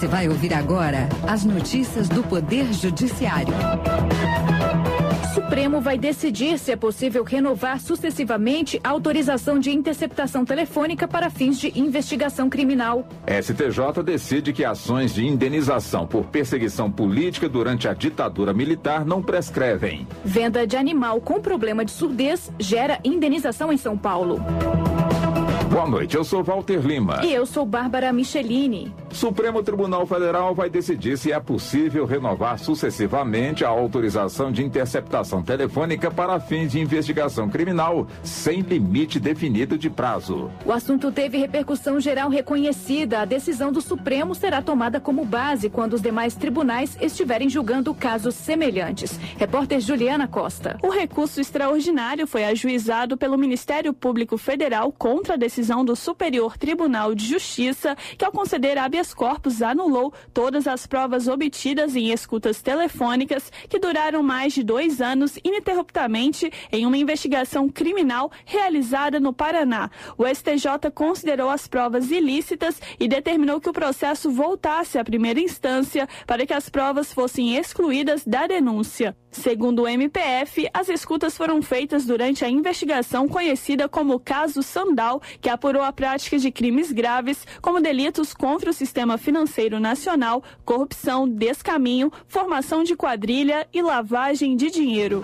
Você vai ouvir agora as notícias do Poder Judiciário. O Supremo vai decidir se é possível renovar sucessivamente a autorização de interceptação telefônica para fins de investigação criminal. STJ decide que ações de indenização por perseguição política durante a ditadura militar não prescrevem. Venda de animal com problema de surdez gera indenização em São Paulo. Boa noite, eu sou Walter Lima. E eu sou Bárbara Michelini. Supremo Tribunal Federal vai decidir se é possível renovar sucessivamente a autorização de interceptação telefônica para fins de investigação criminal, sem limite definido de prazo. O assunto teve repercussão geral reconhecida. A decisão do Supremo será tomada como base quando os demais tribunais estiverem julgando casos semelhantes. Repórter Juliana Costa. O recurso extraordinário foi ajuizado pelo Ministério Público Federal contra a decisão do Superior Tribunal de Justiça, que ao conceder habeas corpus anulou todas as provas obtidas em escutas telefônicas que duraram mais de 2 anos ininterruptamente em uma investigação criminal realizada no Paraná. O STJ considerou as provas ilícitas e determinou que o processo voltasse à primeira instância para que as provas fossem excluídas da denúncia. Segundo o MPF, as escutas foram feitas durante a investigação conhecida como Caso Sandal, que apurou a prática de crimes graves, como delitos contra o sistema financeiro nacional, corrupção, descaminho, formação de quadrilha e lavagem de dinheiro.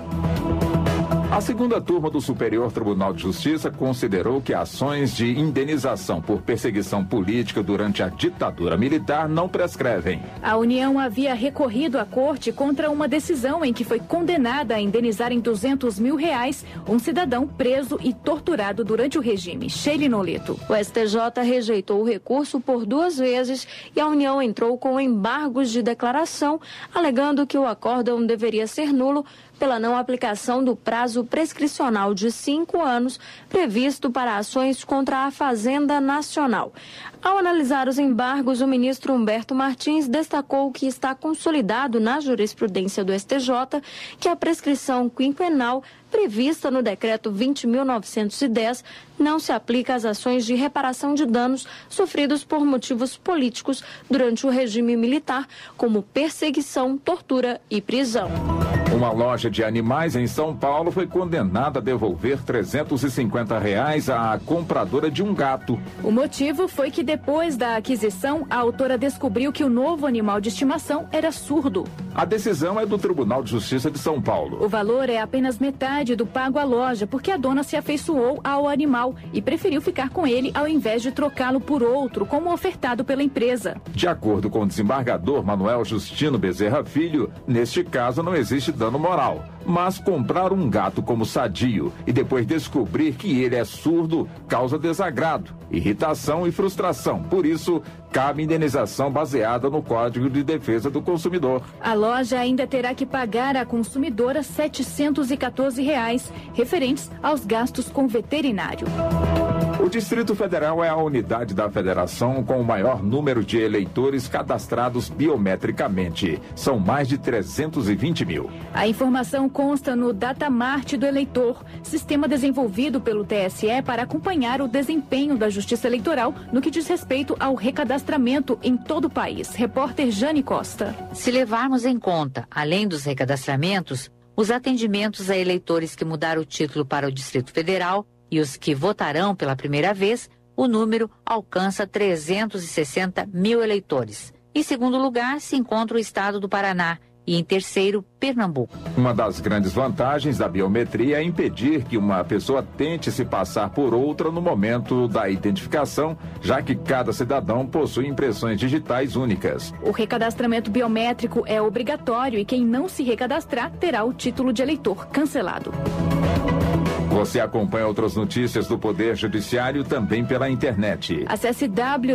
A segunda turma do Superior Tribunal de Justiça considerou que ações de indenização por perseguição política durante a ditadura militar não prescrevem. A União havia recorrido à corte contra uma decisão em que foi condenada a indenizar em R$200 mil um cidadão preso e torturado durante o regime. Sheila Noleto. O STJ rejeitou o recurso por 2 vezes e a União entrou com embargos de declaração, alegando que o acórdão deveria ser nulo pela não aplicação do prazo prescricional de 5 anos previsto para ações contra a Fazenda Nacional. Ao analisar os embargos, o ministro Humberto Martins destacou que está consolidado na jurisprudência do STJ que a prescrição quinquenal prevista no Decreto 20.910 não se aplica às ações de reparação de danos sofridos por motivos políticos durante o regime militar, como perseguição, tortura e prisão. Uma loja de animais em São Paulo foi condenada a devolver R$350 à compradora de um gato. O motivo foi que depois da aquisição, a autora descobriu que o novo animal de estimação era surdo. A decisão é do Tribunal de Justiça de São Paulo. O valor é apenas metade do pago à loja, porque a dona se afeiçoou ao animal e preferiu ficar com ele ao invés de trocá-lo por outro, como ofertado pela empresa. De acordo com o desembargador Manuel Justino Bezerra Filho, neste caso não existe dano moral, mas comprar um gato como sadio e depois descobrir que ele é surdo causa desagrado, irritação e frustração. Por isso, cabe indenização baseada no Código de Defesa do Consumidor. A loja ainda terá que pagar à consumidora R$714, referentes aos gastos com veterinário. O Distrito Federal é a unidade da federação com o maior número de eleitores cadastrados biometricamente. São mais de 320 mil. A informação consta no Datamart do eleitor, sistema desenvolvido pelo TSE para acompanhar o desempenho da Justiça Eleitoral no que diz respeito ao recadastramento em todo o país. Repórter Jane Costa. Se levarmos em conta, além dos recadastramentos, os atendimentos a eleitores que mudaram o título para o Distrito Federal e os que votarão pela primeira vez, o número alcança 360 mil eleitores. Em segundo lugar, se encontra o estado do Paraná e, em terceiro, Pernambuco. Uma das grandes vantagens da biometria é impedir que uma pessoa tente se passar por outra no momento da identificação, já que cada cidadão possui impressões digitais únicas. O recadastramento biométrico é obrigatório e quem não se recadastrar terá o título de eleitor cancelado. Você acompanha outras notícias do Poder Judiciário também pela internet. Acesse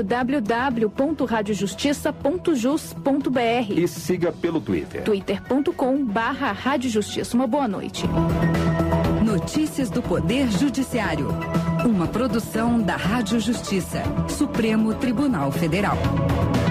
www.radiojustiça.jus.br e siga pelo Twitter. twitter.com/radiojustiça. Uma boa noite. Notícias do Poder Judiciário. Uma produção da Rádio Justiça, Supremo Tribunal Federal.